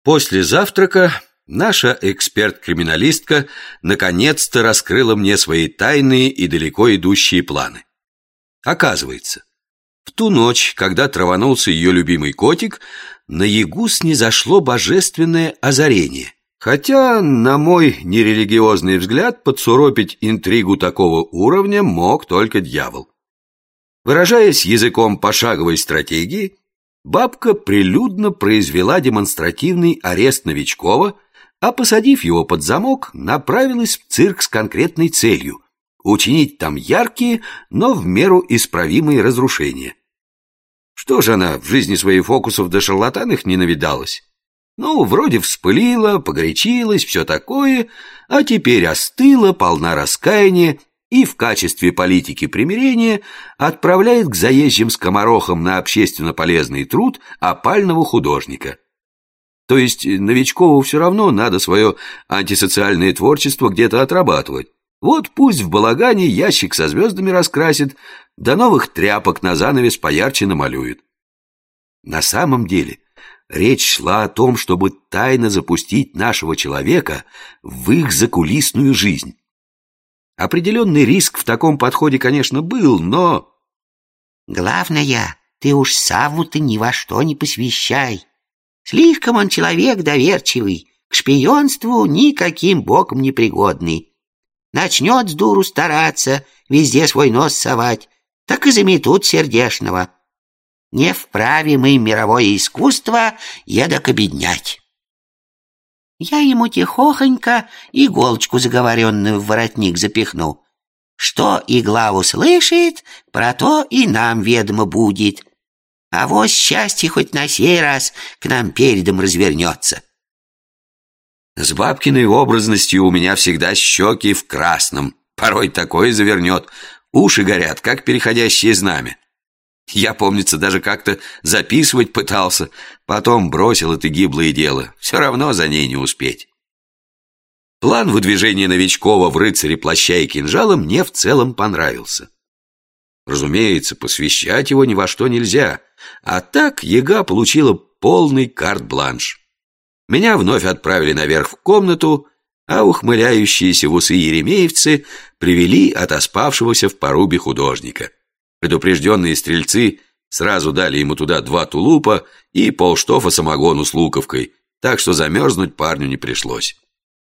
После завтрака наша эксперт-криминалистка наконец-то раскрыла мне свои тайные и далеко идущие планы. Оказывается, в ту ночь, когда траванулся ее любимый котик, на Ягу снизошло божественное озарение. Хотя, на мой нерелигиозный взгляд, подсуропить интригу такого уровня мог только дьявол. Выражаясь языком пошаговой стратегии, бабка прилюдно произвела демонстративный арест Новичкова, а, посадив его под замок, направилась в цирк с конкретной целью – учинить там яркие, но в меру исправимые разрушения. Что же она в жизни своей фокусов до шарлатанных не навидалась? Ну, вроде вспылила, погорячилась, все такое, а теперь остыла, полна раскаяния и в качестве политики примирения отправляет к заезжим скоморохам на общественно полезный труд опального художника. То есть Новичкову все равно надо свое антисоциальное творчество где-то отрабатывать. Вот пусть в балагане ящик со звездами раскрасит, да новых тряпок на занавес поярче намалюет. На самом деле речь шла о том, чтобы тайно запустить нашего человека в их закулисную жизнь. Определенный риск в таком подходе, конечно, был, но... Главное, ты уж Савву-то ни во что не посвящай. Слишком он человек доверчивый, к шпионству никаким боком не пригодный. Начнет с дуру стараться, везде свой нос совать, так и заметут сердешного. Не вправе мы мировое искусство эдак обеднять. Я ему тихохонько иголочку заговоренную в воротник запихну. Что игла услышит, про то и нам ведомо будет. А вот счастье хоть на сей раз к нам передом развернется. С бабкиной образностью у меня всегда щеки в красном. Порой такое завернет. Уши горят, как переходящее знамя. Я, помнится, даже как-то записывать пытался, потом бросил это гиблое дело. Все равно за ней не успеть. План выдвижения Новичкова в рыцаре плаща и кинжала мне в целом понравился. Разумеется, посвящать его ни во что нельзя, а так Яга получила полный карт-бланш. Меня вновь отправили наверх в комнату, а ухмыляющиеся в усы еремеевцы привели отоспавшегося в порубе художника. Предупрежденные стрельцы сразу дали ему туда 2 тулупа и полштофа самогону с луковкой, так что замерзнуть парню не пришлось.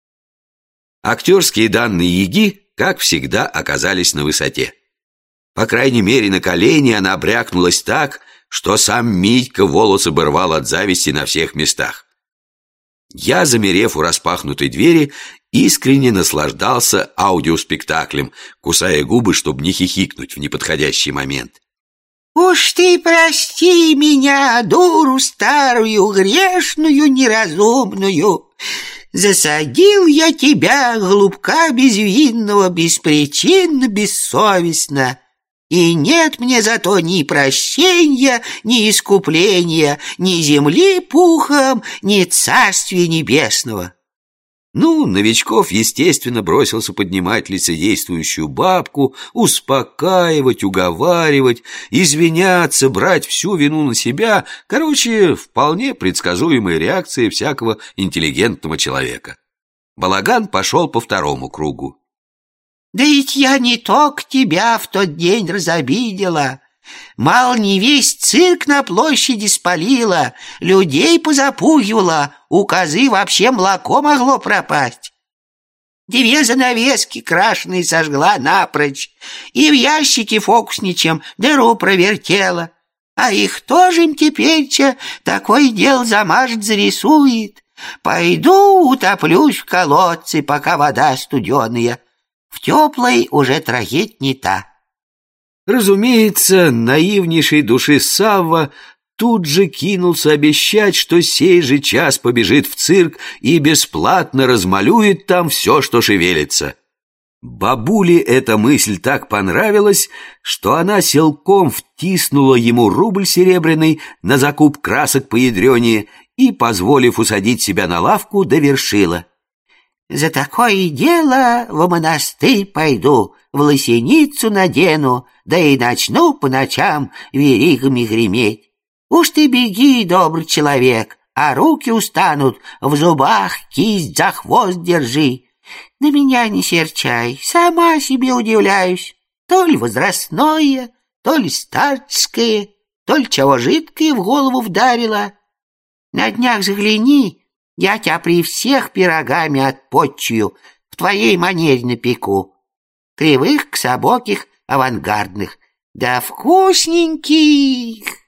Актерские данные Яги, как всегда, оказались на высоте. По крайней мере, на колени она брякнулась так, что сам Митька волосы бы рвал от зависти на всех местах. Я, замерев у распахнутой двери, искренне наслаждался аудиоспектаклем, кусая губы, чтобы не хихикнуть в неподходящий момент. Уж ты прости меня, дуру старую, грешную, неразумную. Засадил я тебя, голубка безвинного, беспричинно, бессовестно. И нет мне зато ни прощения, ни искупления, ни земли пухом, ни царствия небесного. Ну, Новичков, естественно, бросился поднимать лицедействующую бабку, успокаивать, уговаривать, извиняться, брать всю вину на себя. Короче, вполне предсказуемая реакция всякого интеллигентного человека. Балаган пошел по 2-му кругу. Да ведь я не только тебя в тот день разобидела. Мало не весь цирк на площади спалила, людей позапугивала, у козы вообще молоко могло пропасть. 2 занавески крашеные сожгла напрочь, и в ящике фокусничем дыру провертела. А их тоже им теперь-то такое дело замажет, зарисует. Пойду утоплюсь в колодце, пока вода студеная. В теплой уже трагедь не та. Разумеется, наивнейшей души Савва тут же кинулся обещать, что сей же час побежит в цирк и бесплатно размалюет там все, что шевелится. Бабуле эта мысль так понравилась, что она силком втиснула ему рубль серебряный на закуп красок поядренее и, позволив усадить себя на лавку, довершила. За такое дело в монастырь пойду, в лосиницу надену, да и начну по ночам веригами греметь. Уж ты беги, добрый человек, а руки устанут, в зубах кисть за хвост держи. На меня не серчай, сама себе удивляюсь. То ли возрастное, то ли старческое, то ли чего жидкое в голову вдарило. На днях загляни, я тебя при всех пирогами отпотчую, в твоей манере напеку. Кривых, кособоких, авангардных, да вкусненьких.